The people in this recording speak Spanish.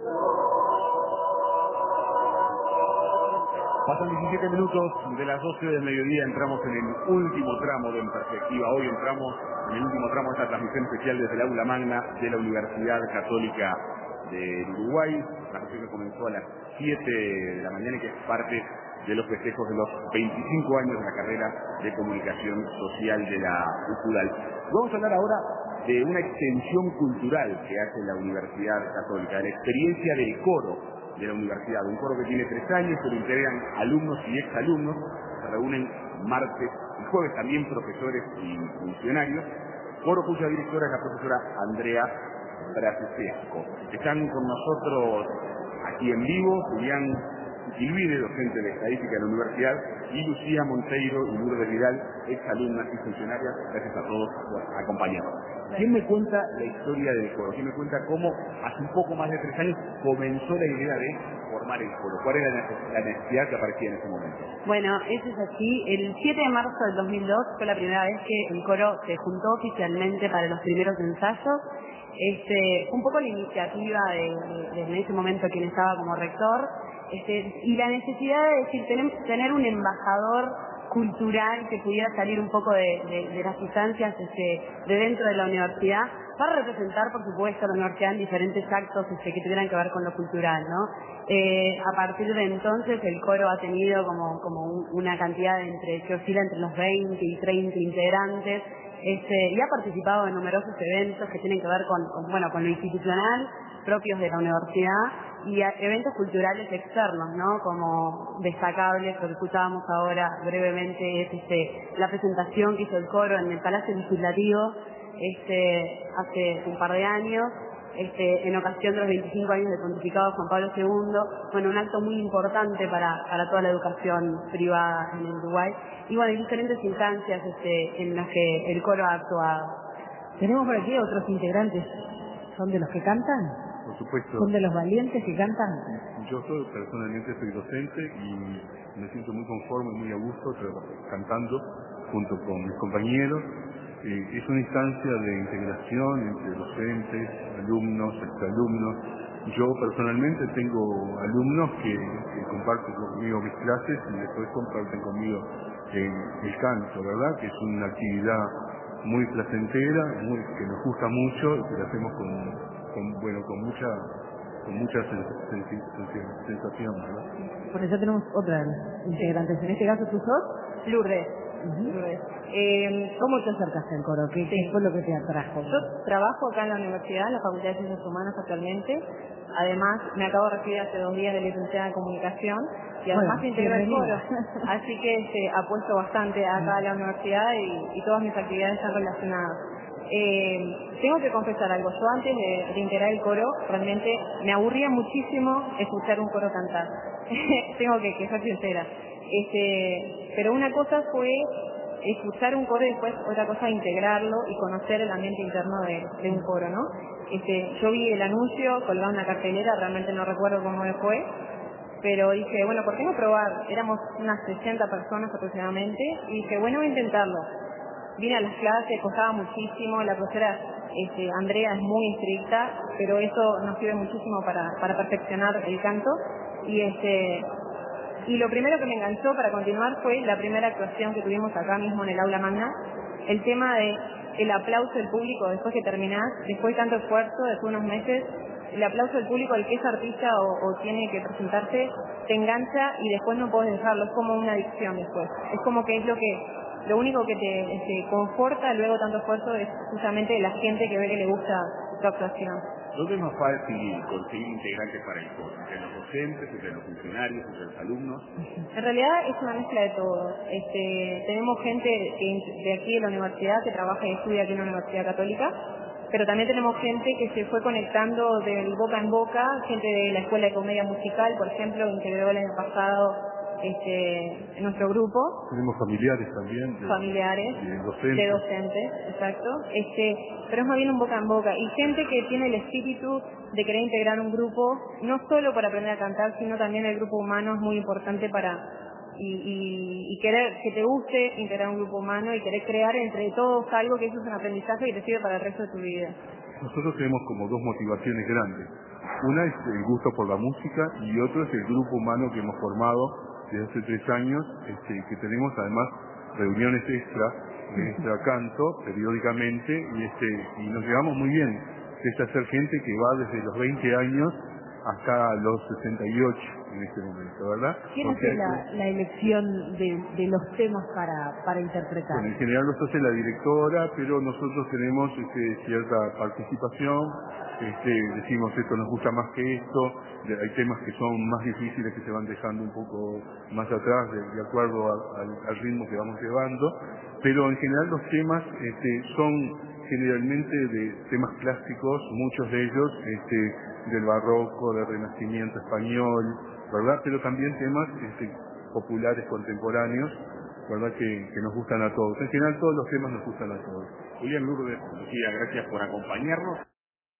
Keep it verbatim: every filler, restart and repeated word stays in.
Pasan diecisiete minutos de las doce del mediodía, entramos en el último tramo de En Perspectiva. Hoy entramos en el último tramo de esta transmisión especial desde el aula magna de la Universidad Católica del Uruguay. La transmisión que comenzó a las siete de la mañana y que es parte de los festejos de los veinticinco años de la carrera de Comunicación Social de la UCUDAL. Vamos a hablar ahora de una extensión cultural que hace la Universidad Católica, de la experiencia del coro de la universidad, un coro que tiene tres años, que lo integran alumnos y exalumnos, se reúnen martes y jueves también profesores y funcionarios, coro cuya directora es la profesora Andrea Brasesco. Están con nosotros aquí en vivo Julián Silvide, docente de estadística de la universidad, y Lucía Monteiro y Lourdes Vidal, exalumnas y funcionarias. Gracias a todos por acompañarnos. ¿Quién me cuenta la historia del coro? ¿Quién me cuenta cómo hace un poco más de tres años comenzó la idea de formar el coro? ¿Cuál era la necesidad que aparecía en ese momento? Bueno, eso es así. El siete de marzo del dos mil dos fue la primera vez que el coro se juntó oficialmente para los primeros ensayos. Este, un poco la iniciativa de, de, de en ese momento quien estaba como rector, este, y la necesidad de decir, tener, tener un embajador cultural que pudiera salir un poco de, de, de las instancias este, de dentro de la universidad para representar, por supuesto, a la universidad en diferentes actos este, que tuvieran que ver con lo cultural, ¿no? Eh, a partir de entonces el coro ha tenido como, como un, una cantidad de entre, que oscila entre los veinte y treinta integrantes, este, y ha participado en numerosos eventos que tienen que ver con, con, bueno, con lo institucional, propios de la universidad, y a eventos culturales externos, ¿no? Como destacables, lo que escuchábamos ahora brevemente, es este, la presentación que hizo el coro en el Palacio Legislativo este, hace un par de años, este, en ocasión de los veinticinco años del pontificado de Juan Pablo segundo, bueno, un acto muy importante para, para toda la educación privada en el Uruguay, y bueno, hay diferentes instancias este, en las que el coro ha actuado. Tenemos por aquí otros integrantes, ¿son de los que cantan? Por supuesto. ¿Son de los valientes que cantan? Yo soy, personalmente soy docente y me siento muy conforme, muy a gusto cantando junto con mis compañeros. Eh, es una instancia de integración entre docentes, alumnos, exalumnos. Yo personalmente tengo alumnos que, que comparten conmigo mis clases y después comparten conmigo eh, el canto, ¿verdad? Que es una actividad muy placentera, muy, que nos gusta mucho y que la hacemos con, con bueno, con mucha, con mucha sens sens sensación, ¿verdad? Por eso tenemos otras integrantes. En este caso, ¿tú sos? Lourdes. Uh-huh. Lourdes. Eh, ¿Cómo te acercaste al coro? ¿Qué, sí. ¿Qué fue lo que te atrajo? Yo trabajo acá en la universidad, en la Facultad de Ciencias Humanas actualmente. Además, me acabo de recibir hace dos días de licenciada en Comunicación y además bueno, integro el coro. bienvenida. Así que este, apuesto bastante acá a la universidad y, y todas mis actividades están relacionadas. Eh, tengo que confesar algo. Yo antes de, de integrar el coro, realmente me aburría muchísimo escuchar un coro cantar. Tengo que, que ser sincera. Este, pero una cosa fue escuchar un coro y después otra cosa integrarlo y conocer el ambiente interno de, de un coro, ¿no? Este, yo vi el anuncio colgado en una cartelera, realmente no recuerdo cómo fue, pero dije, bueno, ¿por qué no probar? Éramos unas sesenta personas aproximadamente y dije, bueno, voy a intentarlo. Vine a las clases, costaba muchísimo, la profesora este, Andrea es muy estricta, pero eso nos sirve muchísimo para, para perfeccionar el canto y este y lo primero que me enganchó para continuar fue la primera actuación que tuvimos acá mismo en el aula magna, el tema de el aplauso del público después que terminás, después de tanto esfuerzo, después de unos meses, el aplauso del público al que es artista o, o tiene que presentarse, te engancha y después no puedes dejarlo, es como una adicción después, es como que es lo que lo único que te este, conforta luego tanto esfuerzo es justamente la gente que ve que le gusta tu actuación. ¿Dónde es más fácil conseguir integrantes para el coro? ¿Entre los docentes, entre los funcionarios, entre los alumnos? En realidad es una mezcla de todo. Este, tenemos gente que, de aquí de la universidad que trabaja y estudia aquí en la Universidad Católica, pero también tenemos gente que se fue conectando del boca en boca, gente de la Escuela de Comedia Musical, por ejemplo, integró el año pasado este, en nuestro grupo. Tenemos familiares también. De, familiares, de docentes. de docentes, exacto. Este, pero es más bien un boca en boca. Y gente que tiene el espíritu de querer integrar un grupo, no solo para aprender a cantar, sino también el grupo humano es muy importante para... Y, y, y querer que te guste integrar un grupo humano y querer crear entre todos algo que eso es un aprendizaje y te sirve para el resto de tu vida. Nosotros tenemos como dos motivaciones grandes. Una es el gusto por la música y otro es el grupo humano que hemos formado desde hace tres años, este, que tenemos además reuniones extra de extra canto periódicamente y, este, y nos llevamos muy bien. Es hacer gente que va desde los veinte años hasta los sesenta y ocho en este momento, ¿verdad? ¿Quién Porque hace la, la elección de, de los temas para, para interpretar? Bueno, en general los hace la directora, pero nosotros tenemos este, cierta participación, este, decimos esto nos gusta más que esto, de, hay temas que son más difíciles que se van dejando un poco más atrás de, de acuerdo a, al, al ritmo que vamos llevando, pero en general los temas este, son generalmente de temas clásicos, muchos de ellos este, del barroco, del renacimiento español, ¿verdad? Pero también temas este, populares contemporáneos, ¿verdad? Que, que nos gustan a todos. En general todos los temas nos gustan a todos. Julián Lourdes Lucía, gracias por acompañarnos.